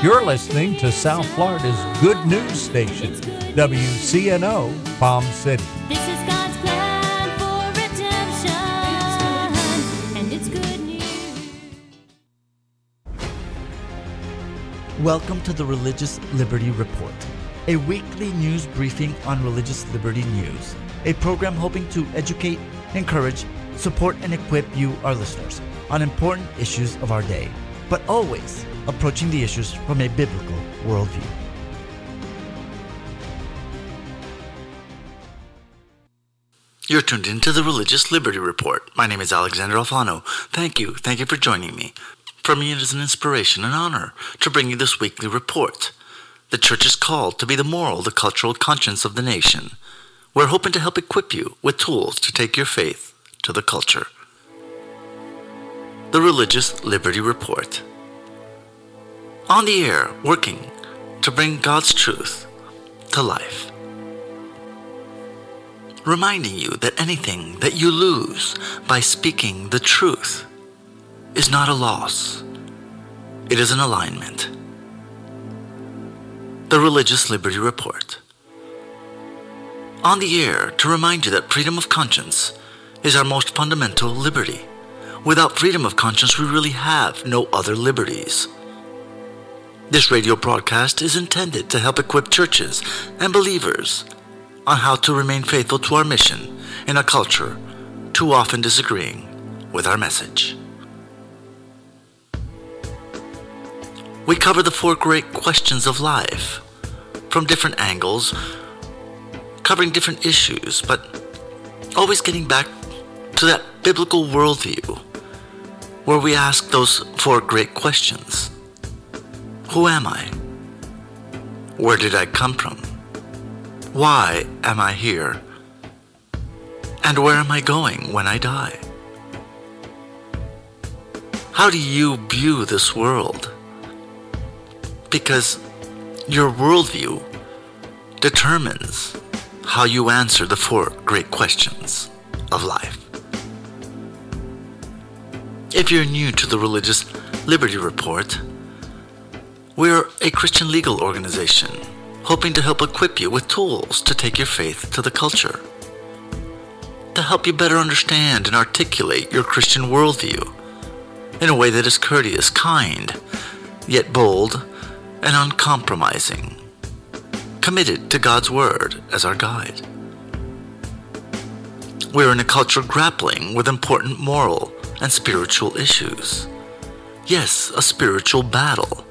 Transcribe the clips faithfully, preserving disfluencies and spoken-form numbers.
You're listening to South Florida's good news station, W C N O, Palm City. This is God's plan for redemption, and it's good news. Welcome to the Religious Liberty Report, a weekly news briefing on religious liberty news, a program hoping to educate, encourage, support, and equip you, our listeners, on important issues of our day, but always approaching the issues from a biblical worldview. You're tuned into the Religious Liberty Report. My name is Alexander Alfano. Thank you. Thank you for joining me. For me, it is an inspiration and honor to bring you this weekly report. The church is called to be the moral, the cultural conscience of the nation. We're hoping to help equip you with tools to take your faith to the culture. The Religious Liberty Report. On the air, working to bring God's truth to life. Reminding you that anything that you lose by speaking the truth is not a loss. It is an alignment. The Religious Liberty Report. On the air to remind you that freedom of conscience is our most fundamental liberty. Without freedom of conscience, we really have no other liberties. This radio broadcast is intended to help equip churches and believers on how to remain faithful to our mission in a culture too often disagreeing with our message. We cover the four great questions of life from different angles, covering different issues, but always getting back to that biblical worldview where we ask those four great questions. Who am I? Where did I come from? Why am I here? And where am I going when I die? How do you view this world? Because your worldview determines how you answer the four great questions of life. If you're new to the Religious Liberty Report, we're a Christian legal organization hoping to help equip you with tools to take your faith to the culture, to help you better understand and articulate your Christian worldview in a way that is courteous, kind, yet bold and uncompromising, committed to God's Word as our guide. We're in a culture grappling with important moral and spiritual issues. Yes, a spiritual battle.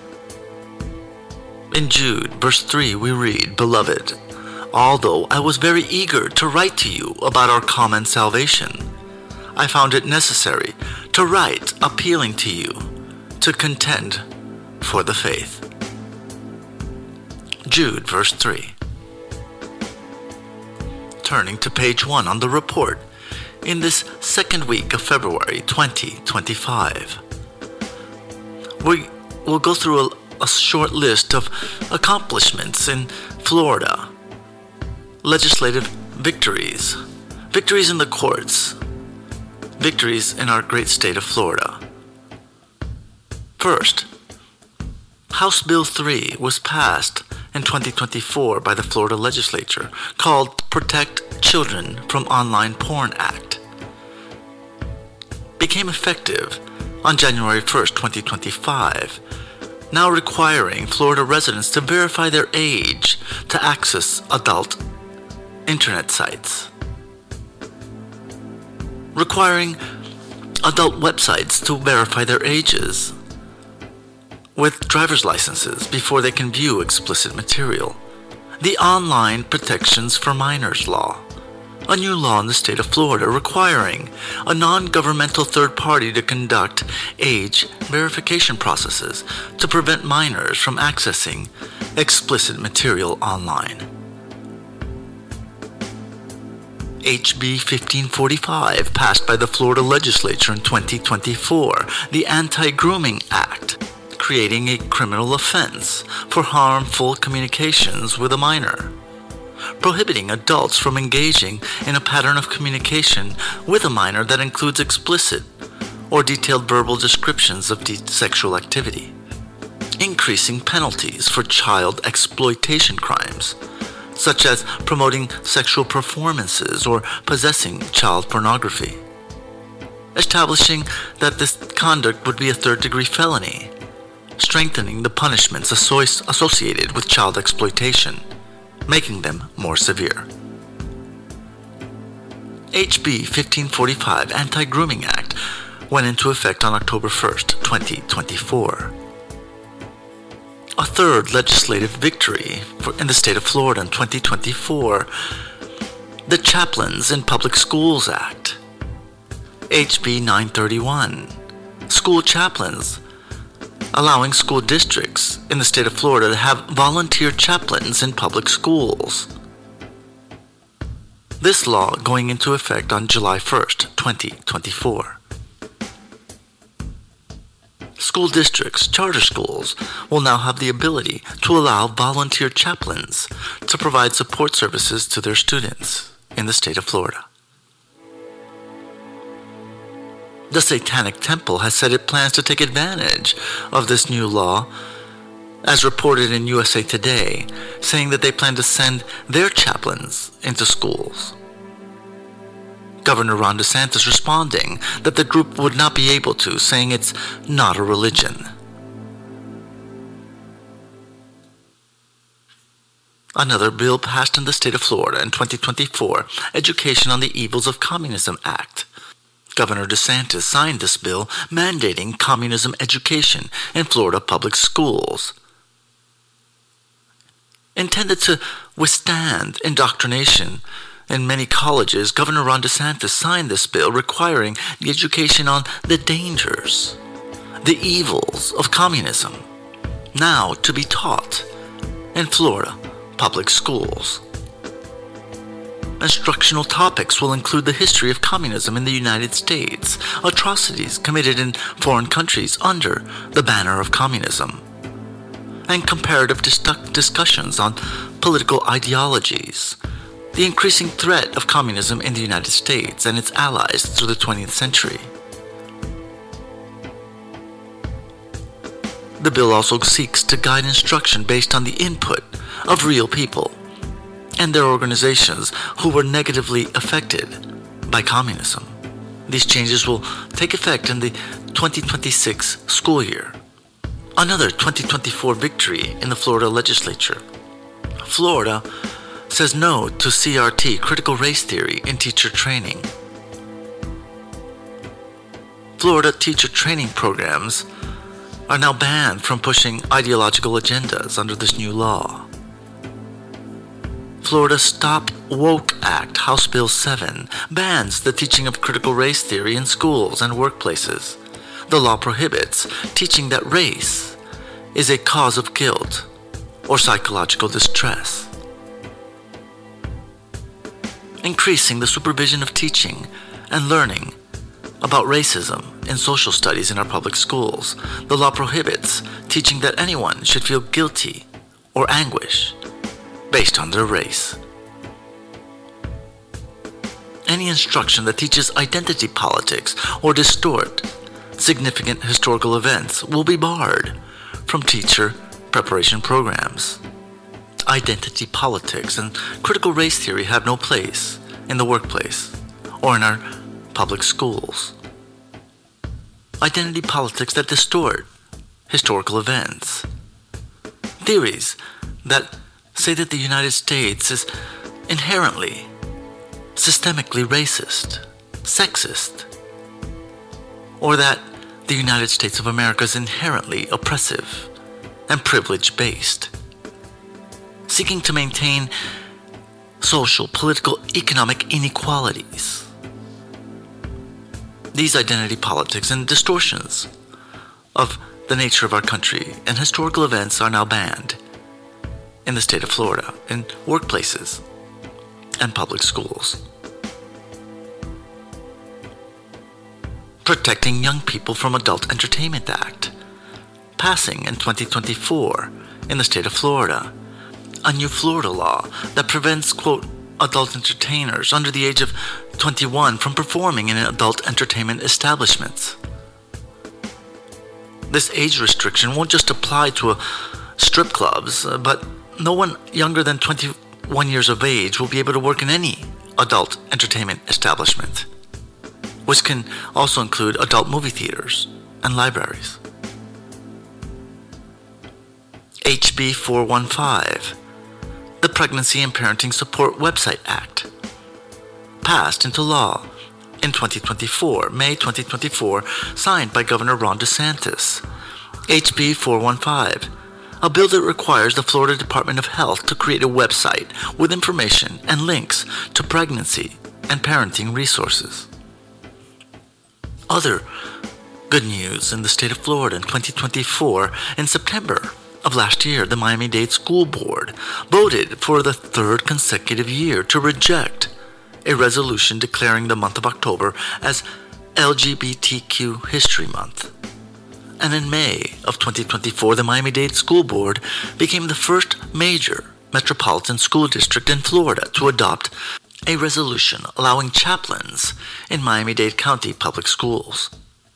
In Jude, verse three, we read, "Beloved, although I was very eager to write to you about our common salvation, I found it necessary to write appealing to you to contend for the faith." Jude, verse three. Turning to page one on the report, in this second week of February twenty twenty-five, we will go through a a short list of accomplishments in Florida, legislative victories, victories in the courts, victories in our great state of Florida. First, House Bill three was passed in twenty twenty-four by the Florida legislature, called Protect Children from Online Porn Act. Became effective on January first, twenty twenty-five, now requiring Florida residents to verify their age to access adult internet sites. Requiring adult websites to verify their ages with driver's licenses before they can view explicit material. The Online Protections for Minors Law, a new law in the state of Florida requiring a non-governmental third party to conduct age verification processes to prevent minors from accessing explicit material online. H B fifteen forty-five, passed by the Florida legislature in twenty twenty-four, the Anti-Grooming Act, creating a criminal offense for harmful communications with a minor, prohibiting adults from engaging in a pattern of communication with a minor that includes explicit or detailed verbal descriptions of de- sexual activity. increasing penalties for child exploitation crimes, such as promoting sexual performances or possessing child pornography, establishing that this conduct would be a third-degree felony, strengthening the punishments asso- associated with child exploitation, making them more severe. H B fifteen forty-five Anti-Grooming Act went into effect on October first, twenty twenty-four. A third legislative victory for, in the state of Florida in twenty twenty-four, the Chaplains in Public Schools Act. H B nine thirty-one, school chaplains, allowing school districts in the state of Florida to have volunteer chaplains in public schools. This law going into effect on July first, twenty twenty-four. School districts, charter schools, will now have the ability to allow volunteer chaplains to provide support services to their students in the state of Florida. The Satanic Temple has said it plans to take advantage of this new law, as reported in U S A Today, saying that they plan to send their chaplains into schools. Governor Ron DeSantis responding that the group would not be able to, saying it's not a religion. Another bill passed in the state of Florida in twenty twenty-four, Education on the Evils of Communism Act. Governor DeSantis signed this bill mandating communism education in Florida public schools. Intended to withstand indoctrination in many colleges, Governor Ron DeSantis signed this bill requiring the education on the dangers, the evils of communism, now to be taught in Florida public schools. Instructional topics will include the history of communism in the United States, atrocities committed in foreign countries under the banner of communism, and comparative dis- discussions on political ideologies, the increasing threat of communism in the United States and its allies through the twentieth century. The bill also seeks to guide instruction based on the input of real people and their organizations who were negatively affected by communism. These changes will take effect in the twenty twenty-six school year. Another twenty twenty-four victory in the Florida legislature. Florida says no to C R T, critical race theory, in teacher training. Florida teacher training programs are now banned from pushing ideological agendas under this new law. Florida Stop Woke Act, House Bill seven, bans the teaching of critical race theory in schools and workplaces. The law prohibits teaching that race is a cause of guilt or psychological distress. Increasing the supervision of teaching and learning about racism in social studies in our public schools. The law prohibits teaching that anyone should feel guilty or anguish based on their race. Any instruction that teaches identity politics or distort significant historical events will be barred from teacher preparation programs. Identity politics and critical race theory have no place in the workplace or in our public schools. Identity politics that distort historical events. Theories that say that the United States is inherently, systemically racist, sexist, or that the United States of America is inherently oppressive and privilege-based, seeking to maintain social, political, economic inequalities. These identity politics and distortions of the nature of our country and historical events are now banned in the state of Florida in workplaces and public schools. Protecting Young People from Adult Entertainment Act, passing in twenty twenty-four in the state of Florida, a new Florida law that prevents, quote, adult entertainers under the age of twenty-one from performing in adult entertainment establishments. This age restriction won't just apply to uh, strip clubs, uh, but no one younger than twenty-one years of age will be able to work in any adult entertainment establishment, which can also include adult movie theaters and libraries. H B four fifteen, the Pregnancy and Parenting Support Website Act, passed into law in twenty twenty-four, May twenty twenty-four, signed by Governor Ron DeSantis. H B four fifteen, a bill that requires the Florida Department of Health to create a website with information and links to pregnancy and parenting resources. Other good news in the state of Florida in twenty twenty-four, in September of last year, the Miami-Dade School Board voted for the third consecutive year to reject a resolution declaring the month of October as L G B T Q History Month. And in May of twenty twenty-four, the Miami-Dade School Board became the first major metropolitan school district in Florida to adopt a resolution allowing chaplains in Miami-Dade County public schools.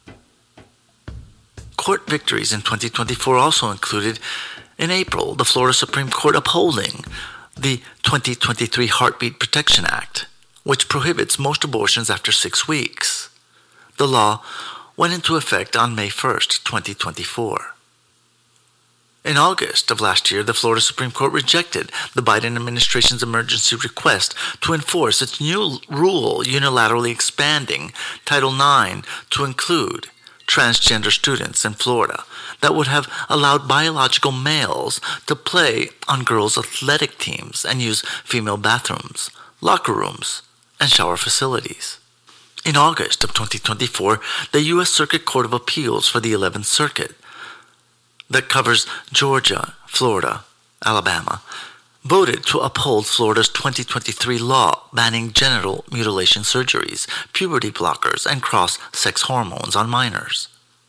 Court victories in twenty twenty-four also included, in April, the Florida Supreme Court upholding the twenty twenty-three Heartbeat Protection Act, which prohibits most abortions after six weeks. The law went into effect on May first, twenty twenty-four. In August of last year, the Florida Supreme Court rejected the Biden administration's emergency request to enforce its new rule unilaterally expanding Title nine to include transgender students in Florida that would have allowed biological males to play on girls' athletic teams and use female bathrooms, locker rooms, and shower facilities. In August of twenty twenty-four, the U S Circuit Court of Appeals for the eleventh Circuit, that covers Georgia, Florida, Alabama, voted to uphold Florida's twenty twenty-three law banning genital mutilation surgeries, puberty blockers, and cross-sex hormones on minors.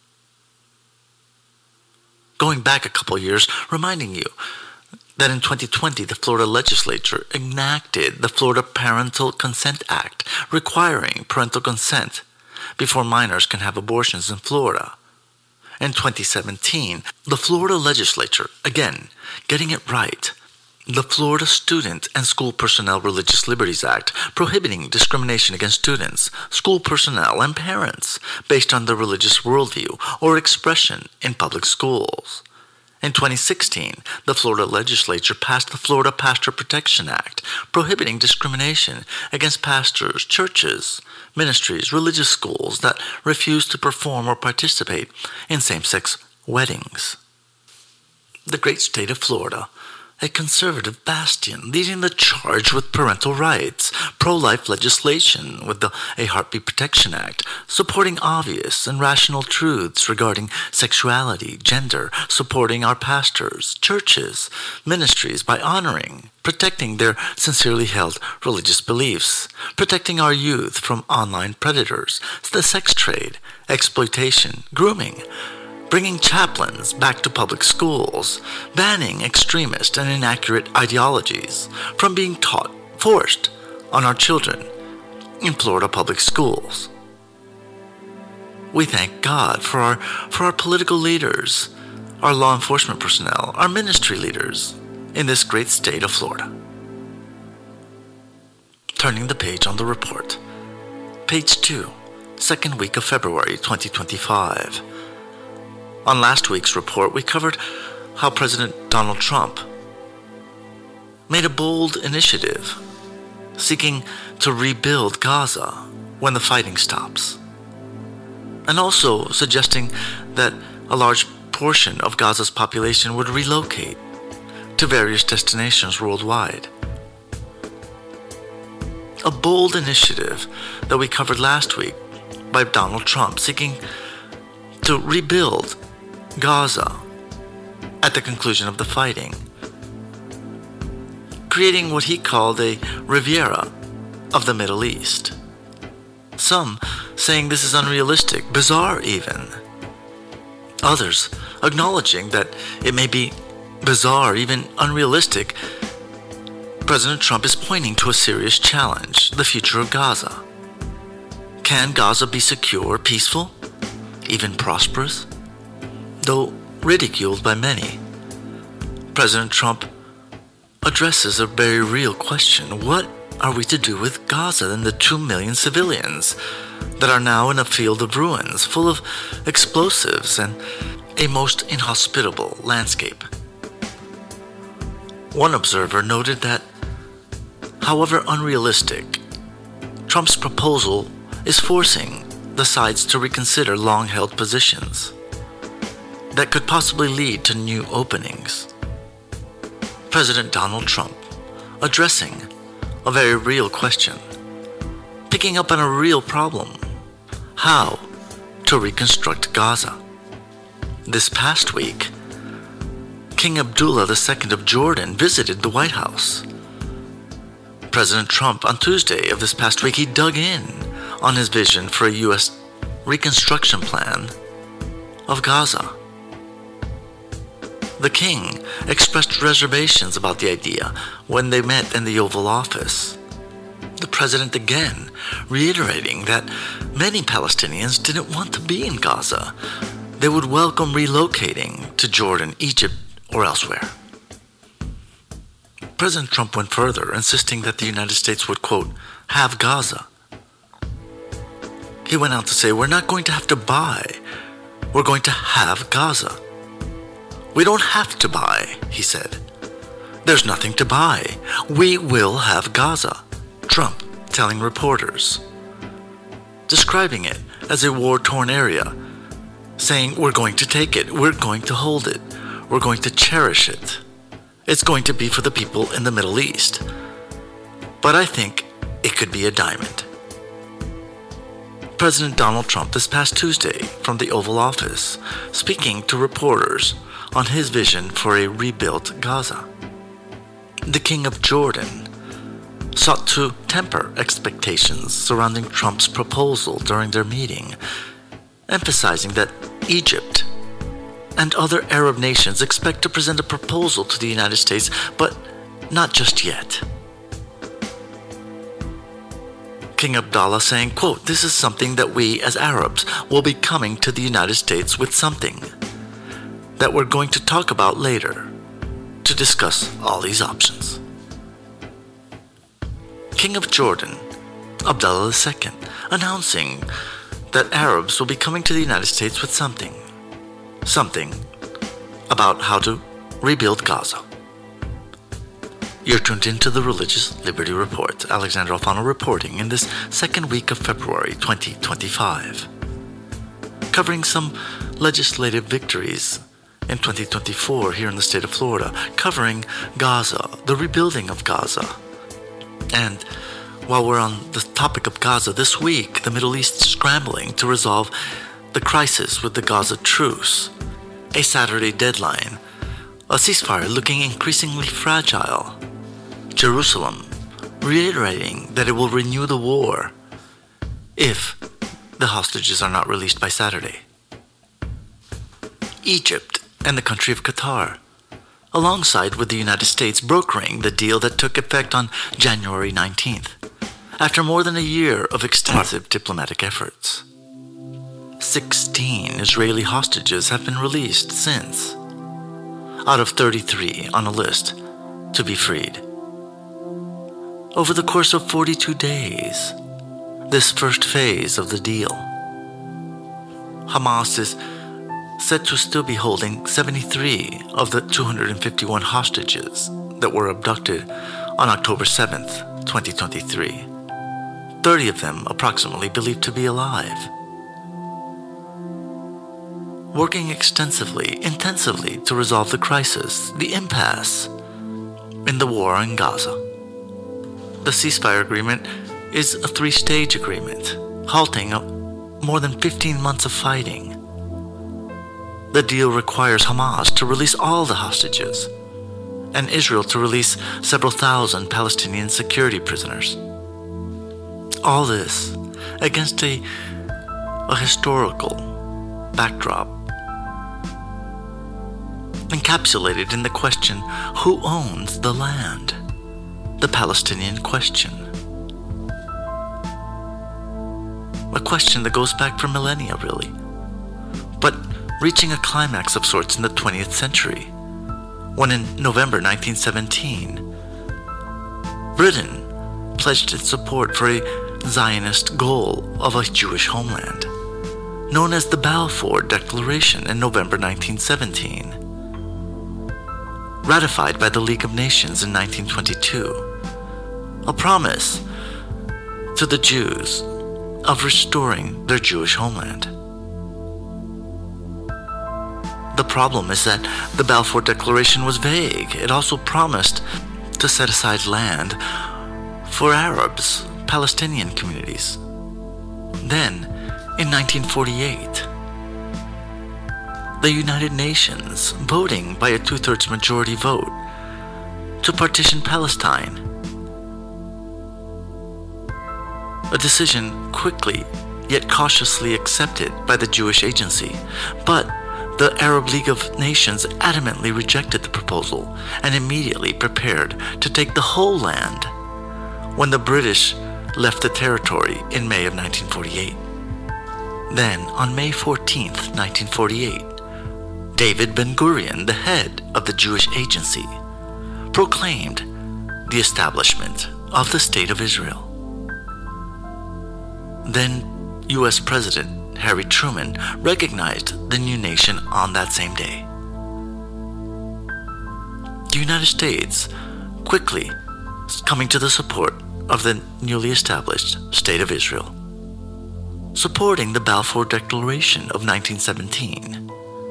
Going back a couple years, reminding you that in twenty twenty, the Florida legislature enacted the Florida Parental Consent Act, requiring parental consent before minors can have abortions in Florida. In twenty seventeen, the Florida legislature, again, getting it right, the Florida Student and School Personnel Religious Liberties Act, prohibiting discrimination against students, school personnel, and parents based on their religious worldview or expression in public schools. In twenty sixteen, the Florida legislature passed the Florida Pastor Protection Act, prohibiting discrimination against pastors, churches, ministries, religious schools that refuse to perform or participate in same-sex weddings. The great state of Florida, a conservative bastion leading the charge with parental rights, pro-life legislation with the A Heartbeat Protection Act, supporting obvious and rational truths regarding sexuality, gender, supporting our pastors, churches, ministries by honoring, protecting their sincerely held religious beliefs, protecting our youth from online predators, the sex trade, exploitation, grooming, bringing chaplains back to public schools, banning extremist and inaccurate ideologies from being taught, forced on our children in Florida public schools. We thank God for our, for our political leaders, our law enforcement personnel, our ministry leaders in this great state of Florida. Turning the page on the report. Page two, second week of February twenty twenty-five. On last week's report, we covered how President Donald Trump made a bold initiative seeking to rebuild Gaza when the fighting stops, and also suggesting that a large portion of Gaza's population would relocate to various destinations worldwide. A bold initiative that we covered last week by Donald Trump seeking to rebuild Gaza at the conclusion of the fighting, creating what he called a Riviera of the Middle East. Some saying this is unrealistic, bizarre even. Others acknowledging that it may be bizarre, even unrealistic. President Trump is pointing to a serious challenge, the future of Gaza. Can Gaza be secure, peaceful, even prosperous? though ridiculed by many. President Trump addresses a very real question. What are we to do with Gaza and the two million civilians that are now in a field of ruins, full of explosives and a most inhospitable landscape? One observer noted that, however unrealistic, Trump's proposal is forcing the sides to reconsider long-held positions that could possibly lead to new openings. President Donald Trump addressing a very real question, picking up on a real problem: how to reconstruct Gaza. This past week, King Abdullah the Second of Jordan visited the White House. President Trump, on Tuesday of this past week, he dug in on his vision for a U S reconstruction plan of Gaza. The king expressed reservations about the idea when they met in the Oval Office. The president again reiterating that many Palestinians didn't want to be in Gaza. They would welcome relocating to Jordan, Egypt, or elsewhere. President Trump went further, insisting that the United States would, quote, have Gaza. He went on to say, we're not going to have to buy, we're going to have Gaza. We don't have to buy, he said. There's nothing to buy. We will have Gaza, Trump telling reporters, describing it as a war-torn area, saying we're going to take it, we're going to hold it, we're going to cherish it. It's going to be for the people in the Middle East. But I think it could be a diamond. President Donald Trump this past Tuesday from the Oval Office, speaking to reporters on his vision for a rebuilt Gaza. The King of Jordan sought to temper expectations surrounding Trump's proposal during their meeting, emphasizing that Egypt and other Arab nations expect to present a proposal to the United States, but not just yet. King Abdullah saying, quote, this is something that we as Arabs will be coming to the United States with something that we're going to talk about later to discuss all these options. King of Jordan, Abdullah the Second, announcing that Arabs will be coming to the United States with something, something about how to rebuild Gaza. You're tuned into the Religious Liberty Report. Alexander Alfano reporting in this second week of February twenty twenty-five. Covering some legislative victories in twenty twenty-four here in the state of Florida, covering Gaza, the rebuilding of Gaza. And while we're on the topic of Gaza, this week the Middle East scrambling to resolve the crisis with the Gaza truce, a Saturday deadline, a ceasefire looking increasingly fragile, Jerusalem reiterating that it will renew the war if the hostages are not released by Saturday. Egypt and the country of Qatar, alongside with the United States, brokering the deal that took effect on January nineteenth, after more than a year of extensive diplomatic efforts. Sixteen Israeli hostages have been released since, out of thirty-three on a list to be freed. Over the course of forty-two days, this first phase of the deal, Hamas is said to still be holding seventy-three of the two hundred fifty-one hostages that were abducted on October seventh, twenty twenty-three. thirty of them approximately believed to be alive. Working extensively, intensively to resolve the crisis, the impasse in the war in Gaza. The ceasefire agreement is a three-stage agreement, halting more than fifteen months of fighting. The deal requires Hamas to release all the hostages, and Israel to release several thousand Palestinian security prisoners. All this against a, a historical backdrop, encapsulated in the question, who owns the land? The Palestinian question. A question that goes back for millennia, really. But reaching a climax of sorts in the twentieth century, when in November nineteen seventeen, Britain pledged its support for a Zionist goal of a Jewish homeland, known as the Balfour Declaration in November nineteen seventeen, ratified by the League of Nations in nineteen twenty-two, a promise to the Jews of restoring their Jewish homeland. The problem is that the Balfour Declaration was vague. It also promised to set aside land for Arabs, Palestinian communities. Then, in nineteen forty-eight, the United Nations, voting by a two-thirds majority vote to partition Palestine, a decision quickly yet cautiously accepted by the Jewish Agency, but the Arab League of Nations adamantly rejected the proposal and immediately prepared to take the whole land when the British left the territory in May of nineteen forty-eight. Then, on May fourteenth, nineteen forty-eight, David Ben-Gurion, the head of the Jewish Agency, proclaimed the establishment of the State of Israel. Then U S President Harry Truman recognized the new nation on that same day. The United States quickly coming to the support of the newly established State of Israel, supporting the Balfour Declaration of nineteen seventeen,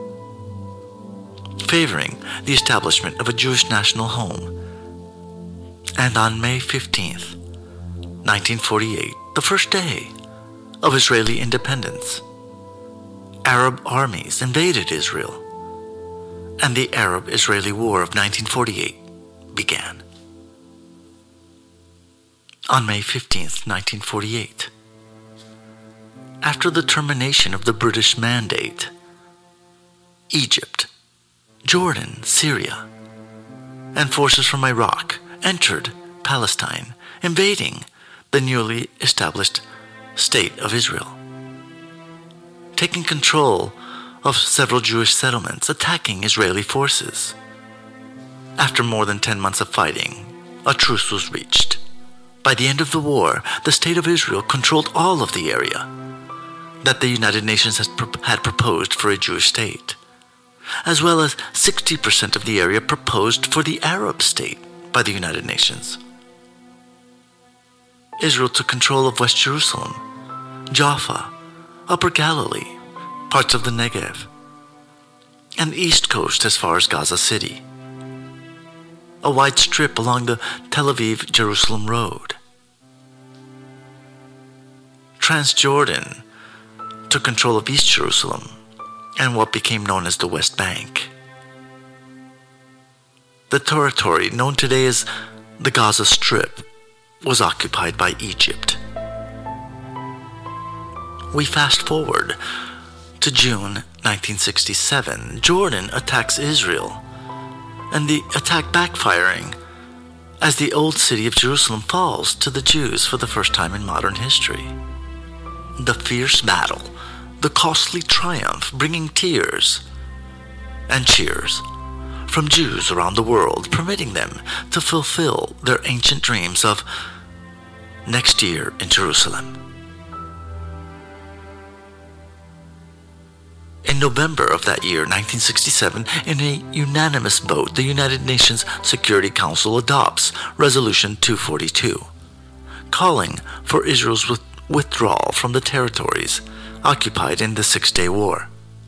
favoring the establishment of a Jewish national home. And on May fifteenth, nineteen forty-eight, the first day of Israeli independence, Arab armies invaded Israel, and the Arab-Israeli War of nineteen forty-eight began. On May fifteenth, nineteen forty-eight, after the termination of the British Mandate, Egypt, Jordan, Syria, and forces from Iraq entered Palestine, invading the newly established State of Israel, taking control of several Jewish settlements, attacking Israeli forces. After more than ten months of fighting, a truce was reached. By the end of the war, the State of Israel controlled all of the area that the United Nations had, pro- had proposed for a Jewish state, as well as sixty percent of the area proposed for the Arab state by the United Nations. Israel took control of West Jerusalem, Jaffa, Upper Galilee, parts of the Negev, and the East Coast as far as Gaza City, a wide strip along the Tel Aviv-Jerusalem road. Transjordan took control of East Jerusalem and what became known as the West Bank. The territory known today as the Gaza Strip was occupied by Egypt. We fast forward to June nineteen sixty-seven. Jordan attacks Israel, and the attack backfiring as the old city of Jerusalem falls to the Jews for the first time in modern history. The fierce battle, the costly triumph, bringing tears and cheers from Jews around the world, permitting them to fulfill their ancient dreams of next year in Jerusalem. In November of that year, nineteen sixty-seven, in a unanimous vote, the United Nations Security Council adopts Resolution two forty-two, calling for Israel's with- withdrawal from the territories occupied in the Six-Day War.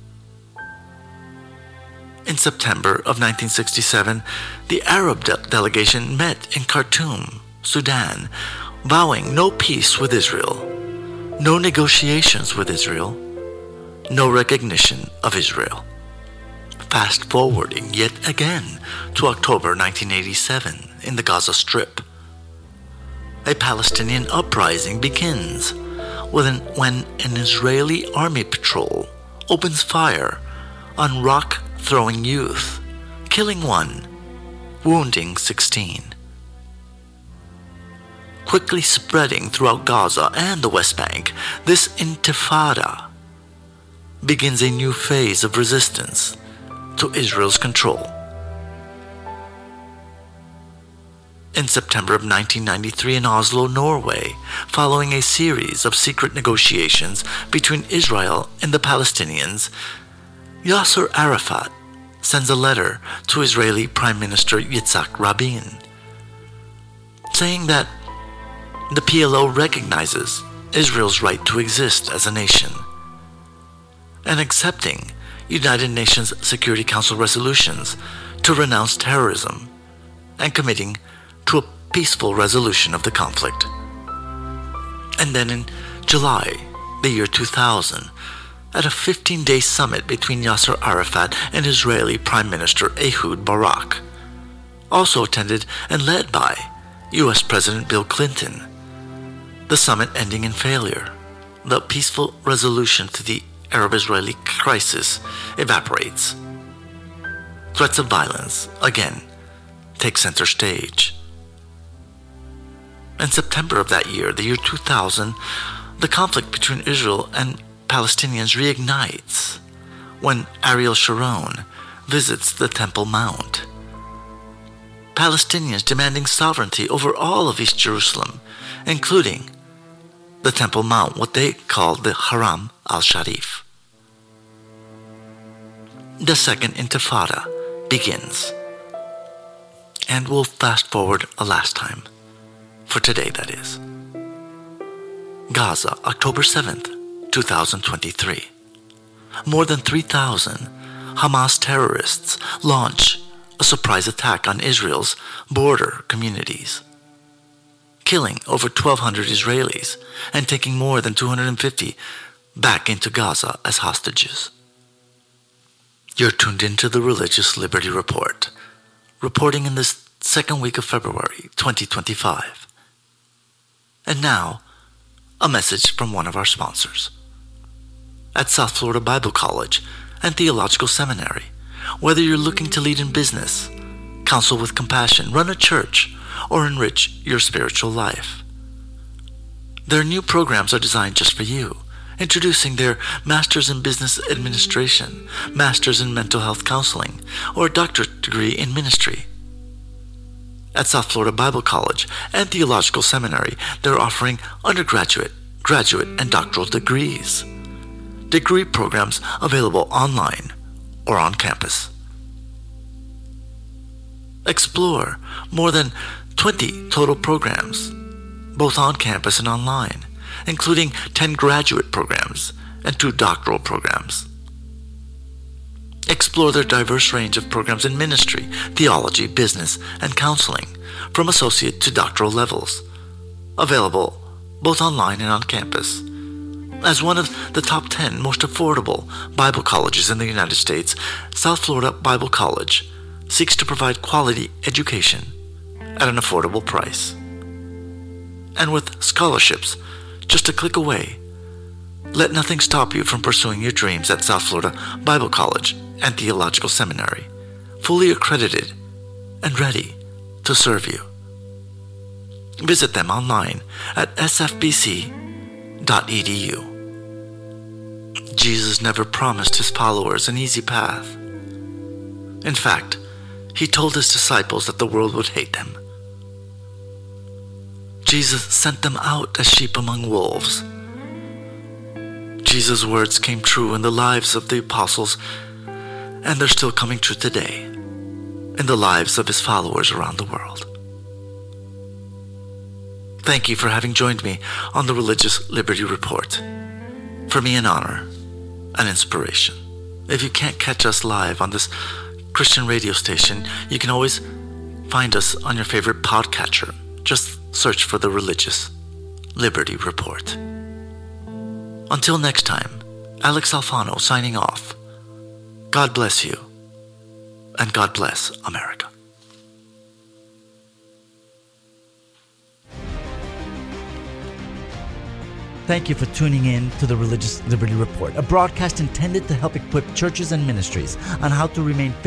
In September of nineteen sixty-seven, the Arab de- delegation met in Khartoum, Sudan, vowing no peace with Israel, no negotiations with Israel, no recognition of Israel. Fast forwarding yet again to October nineteen eighty-seven in the Gaza Strip. A Palestinian uprising begins when an, when an Israeli army patrol opens fire on rock-throwing youth, killing one, wounding sixteen. Quickly spreading throughout Gaza and the West Bank, this intifada begins a new phase of resistance to Israel's control. In September of nineteen ninety-three in Oslo, Norway, following a series of secret negotiations between Israel and the Palestinians, Yasser Arafat sends a letter to Israeli Prime Minister Yitzhak Rabin, saying that the P L O recognizes Israel's right to exist as a nation and accepting United Nations Security Council resolutions to renounce terrorism and committing to a peaceful resolution of the conflict. And then in July, the year two thousand, at a fifteen-day summit between Yasser Arafat and Israeli Prime Minister Ehud Barak, also attended and led by U S President Bill Clinton, the summit ending in failure. The peaceful resolution to the Arab-Israeli crisis evaporates. Threats of violence, again, take center stage. In September of that year, the year two thousand, the conflict between Israel and Palestinians reignites when Ariel Sharon visits the Temple Mount. Palestinians demanding sovereignty over all of East Jerusalem, including the Temple Mount, what they call the Haram al-Sharif. The Second Intifada begins. And we'll fast forward a last time, for today that is. Gaza, October seventh, two thousand twenty-three. More than three thousand Hamas terrorists launch a surprise attack on Israel's border communities, killing over twelve hundred Israelis and taking more than two hundred fifty back into Gaza as hostages. You're tuned into the Religious Liberty Report, reporting in this second week of February twenty twenty-five. And now, a message from one of our sponsors. At South Florida Bible College and Theological Seminary, whether you're looking to lead in business, counsel with compassion, run a church, or enrich your spiritual life, their new programs are designed just for you, introducing their Masters in Business Administration, Masters in Mental Health Counseling, or a doctorate degree in ministry. At South Florida Bible College and Theological Seminary, they're offering undergraduate, graduate, and doctoral degrees. Degree programs available online or on campus. Explore more than twenty total programs, both on campus and online, including ten graduate programs and two doctoral programs. Explore their diverse range of programs in ministry, theology, business, and counseling, from associate to doctoral levels, available both online and on campus. As one of the top ten most affordable Bible colleges in the United States, South Florida Bible College seeks to provide quality education at an affordable price. And with scholarships just a click away, let nothing stop you from pursuing your dreams at South Florida Bible College and Theological Seminary, fully accredited and ready to serve you. Visit them online at s f b c dot e d u. Jesus never promised his followers an easy path. In fact, he told his disciples that the world would hate them. Jesus sent them out as sheep among wolves. Jesus' words came true in the lives of the apostles, and they're still coming true today in the lives of his followers around the world. Thank you for having joined me on the Religious Liberty Report. For me, an honor, an inspiration. If you can't catch us live on this Christian radio station, you can always find us on your favorite podcatcher. Just search for the Religious Liberty Report. Until next time, Alex Alfano signing off. God bless you, and God bless America. Thank you for tuning in to the Religious Liberty Report, a broadcast intended to help equip churches and ministries on how to remain faithful